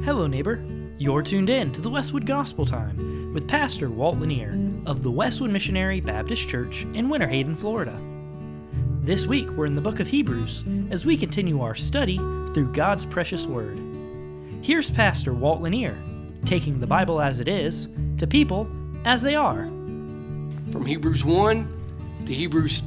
Hello, neighbor. You're tuned in to the Westwood Gospel Time with Pastor Walt Lanier of the Westwood Missionary Baptist Church in Winter Haven, Florida. This week, we're in the book of Hebrews as we continue our study through God's precious Word. Here's Pastor Walt Lanier, taking the Bible as it is to people as they are. From Hebrews 1 to Hebrews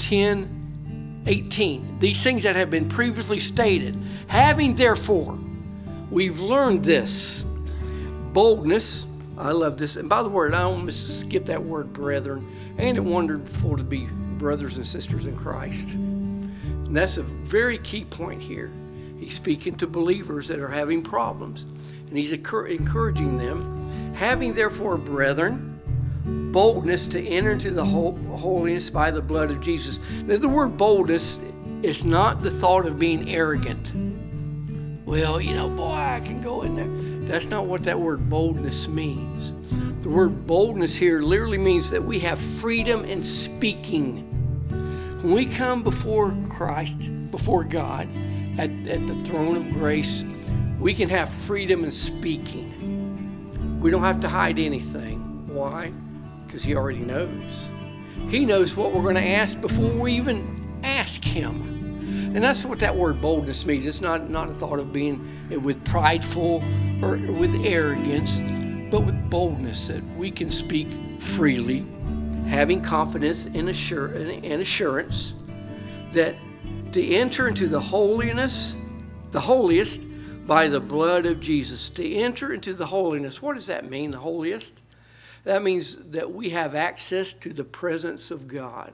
10:18. These things that have been previously stated, having therefore, we've learned this, boldness. I love this. And by the word, I almost skip that word brethren. Ain't it wonderful to be brothers and sisters in Christ? And that's a very key point here. He's speaking to believers that are having problems. And he's encouraging them, having therefore, brethren, boldness to enter into the holiness by the blood of Jesus. Now, the word boldness is not the thought of being arrogant. Well, boy, I can go in there. That's not what that word boldness means. The word boldness here literally means that we have freedom in speaking. When we come before Christ, before God, at the throne of grace, we can have freedom in speaking. We don't have to hide anything. Why? Because He already knows. He knows what we're going to ask before we even ask Him. And that's what that word boldness means. It's not a thought of being with prideful or with arrogance, but with boldness that we can speak freely, having confidence and assurance that to enter into the holiness, the holiest, by the blood of Jesus. To enter into the holiness, what does that mean, the holiest? That means that we have access to the presence of God.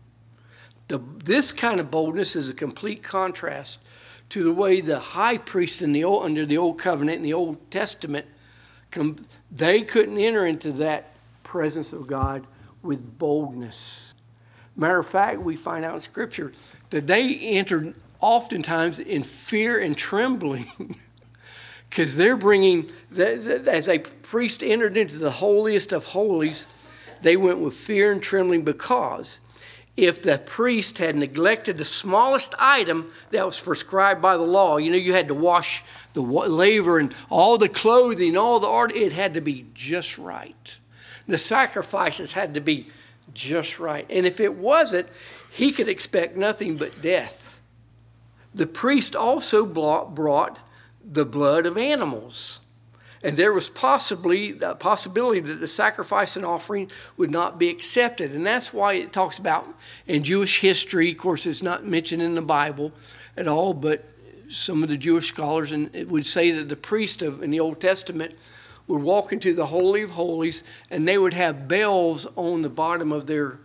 This kind of boldness is a complete contrast to the way the high priest under the Old Covenant in the Old Testament, they couldn't enter into that presence of God with boldness. Matter of fact, we find out in Scripture that they entered oftentimes in fear and trembling because they're bringing, as a priest entered into the holiest of holies, they went with fear and trembling because if the priest had neglected the smallest item that was prescribed by the law, you had to wash the laver and all the clothing, all the art, it had to be just right. The sacrifices had to be just right. And if it wasn't, he could expect nothing but death. The priest also brought the blood of animals. And there was possibly the possibility that the sacrifice and offering would not be accepted. And that's why it talks about in Jewish history, of course, it's not mentioned in the Bible at all, but some of the Jewish scholars would say that the priest in the Old Testament would walk into the Holy of Holies and they would have bells on the bottom of their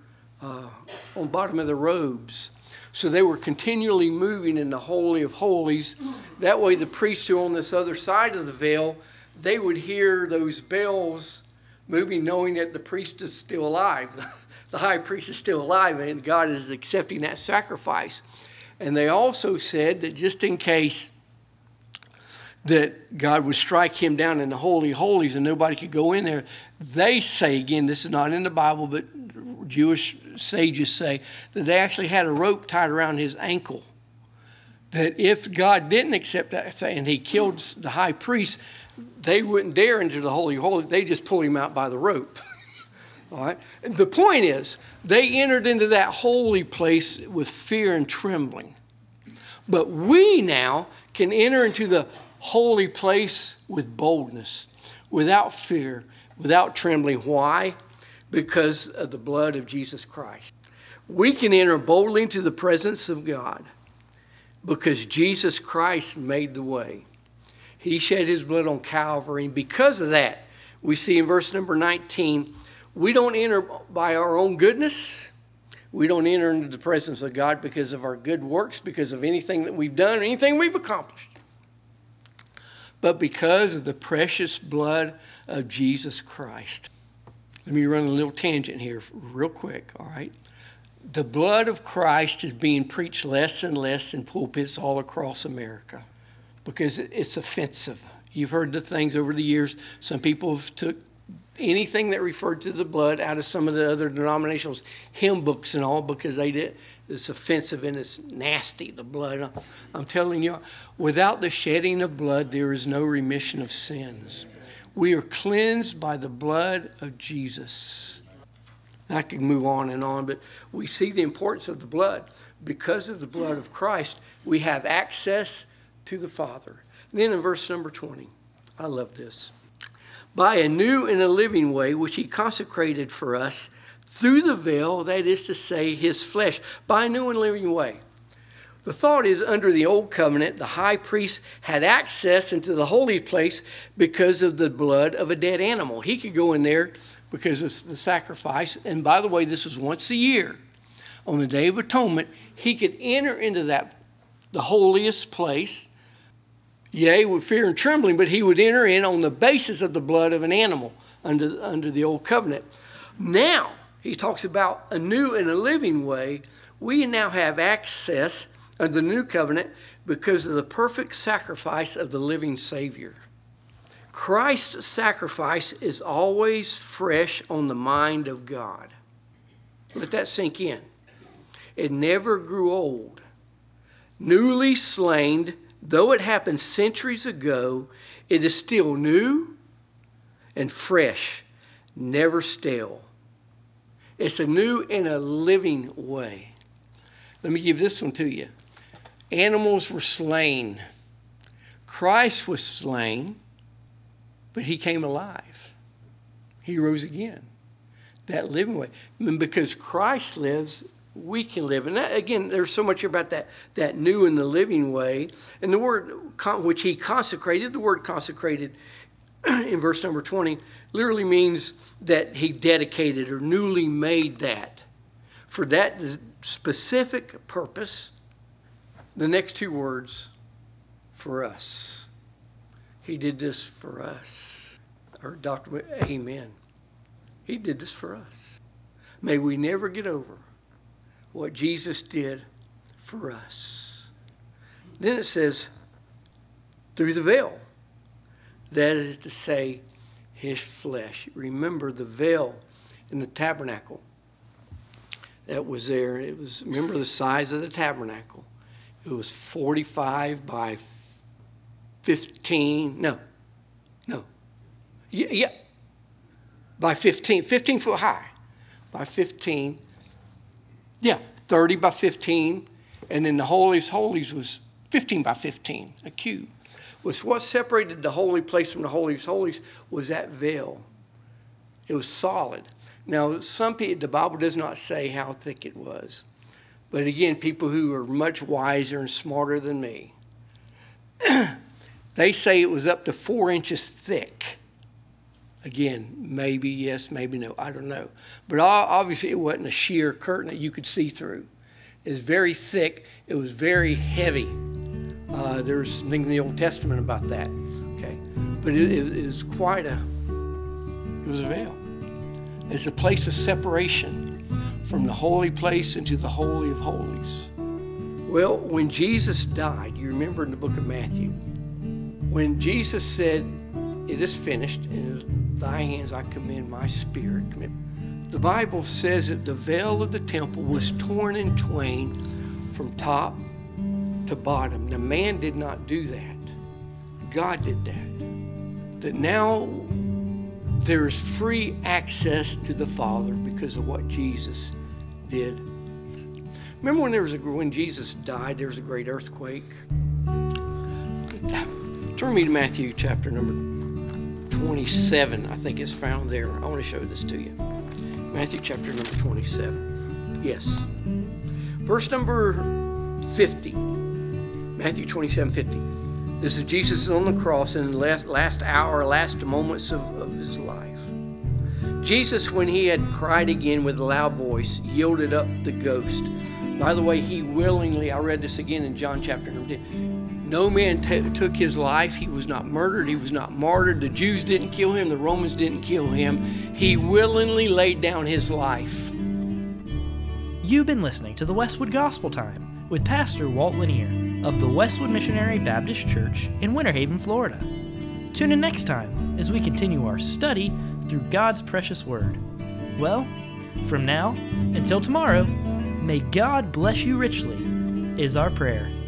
robes. So they were continually moving in the Holy of Holies. That way the priests who were on this other side of the veil, they would hear those bells moving, knowing that the priest is still alive. The high priest is still alive, and God is accepting that sacrifice. And they also said that just in case that God would strike him down in the Holy of Holies and nobody could go in there, they say, again, this is not in the Bible, but Jewish sages say that they actually had a rope tied around his ankle. That if God didn't accept that and he killed the high priest, they wouldn't dare into the Holy of Holies. They just pull him out by the rope. All right. The point is, they entered into that holy place with fear and trembling. But we now can enter into the holy place with boldness, without fear, without trembling. Why? Because of the blood of Jesus Christ. We can enter boldly into the presence of God because Jesus Christ made the way. He shed his blood on Calvary. And because of that, we see in verse number 19, we don't enter by our own goodness. We don't enter into the presence of God because of our good works, because of anything that we've done, anything we've accomplished. But because of the precious blood of Jesus Christ. Let me run a little tangent here real quick, all right? The blood of Christ is being preached less and less in pulpits all across America because it's offensive. You've heard the things over the years. Some people have took anything that referred to the blood out of some of the other denominations, hymn books and all, because it's offensive and it's nasty, the blood. I'm telling you, without the shedding of blood, there is no remission of sins. We are cleansed by the blood of Jesus. I could move on, but we see the importance of the blood. Because of the blood of Christ, we have access to the Father. And then in verse number 20, I love this. By a new and a living way, which he consecrated for us through the veil, that is to say, his flesh, by a new and living way. The thought is, under the old covenant, the high priest had access into the holy place because of the blood of a dead animal. He could go in there because of the sacrifice. And by the way, this was once a year. On the Day of Atonement, he could enter into the holiest place, yea, with fear and trembling, but he would enter in on the basis of the blood of an animal under the old covenant. Now, he talks about a new and a living way. We now have access under the new covenant because of the perfect sacrifice of the living Savior. Christ's sacrifice is always fresh on the mind of God. Let that sink in. It never grew old. Newly slain, though it happened centuries ago, it is still new and fresh, never stale. It's a new and a living way. Let me give this one to you. Animals were slain. Christ was slain, but he came alive. He rose again. That living way. And because Christ lives, we can live. And that, again, there's so much about that new and the living way. And the word which he consecrated, the word consecrated in verse number 20, literally means that he dedicated or newly made that. For that specific purpose, the next two words, for us. He did this for us. Or Dr. Amen. He did this for us. May we never get over what Jesus did for us. Then it says, through the veil. That is to say, his flesh. Remember the veil in the tabernacle that was there. Remember the size of the tabernacle. It was 45 by 15. No. Yeah. By 15 foot high. By 15. Yeah, 30 by 15. And then the Holiest Holies was 15 by 15, a cube. What separated the holy place from the Holiest Holies was that veil. It was solid. Now, the Bible does not say how thick it was. But again, people who are much wiser and smarter than me, they say it was up to 4 inches thick. Again, maybe yes, maybe no, I don't know. But obviously it wasn't a sheer curtain that you could see through. It was very thick. It was very heavy. There's something in the Old Testament about that. Okay, but it was it was a veil. It's a place of separation from the holy place into the Holy of Holies. Well, when Jesus died, you remember in the book of Matthew, when Jesus said, it is finished, in thy hands I commend my spirit. The Bible says that the veil of the temple was torn in twain from top to bottom. Now, man did not do that. God did that. That now there is free access to the Father because of what Jesus did. Remember when Jesus died, there was a great earthquake? Turn me to Matthew chapter number 27. I think it's found there. I want to show this to you. Matthew chapter number 27. Yes. Verse number 50. Matthew 27:50. This is Jesus on the cross in the last hour, last moments of his life. Jesus, when he had cried again with a loud voice, yielded up the ghost. By the way, he willingly, I read this again in John chapter number 10. No man took his life. He was not murdered. He was not martyred. The Jews didn't kill him. The Romans didn't kill him. He willingly laid down his life. You've been listening to the Westwood Gospel Time with Pastor Walt Lanier of the Westwood Missionary Baptist Church in Winter Haven, Florida. Tune in next time as we continue our study through God's precious word. Well, from now until tomorrow, may God bless you richly, is our prayer.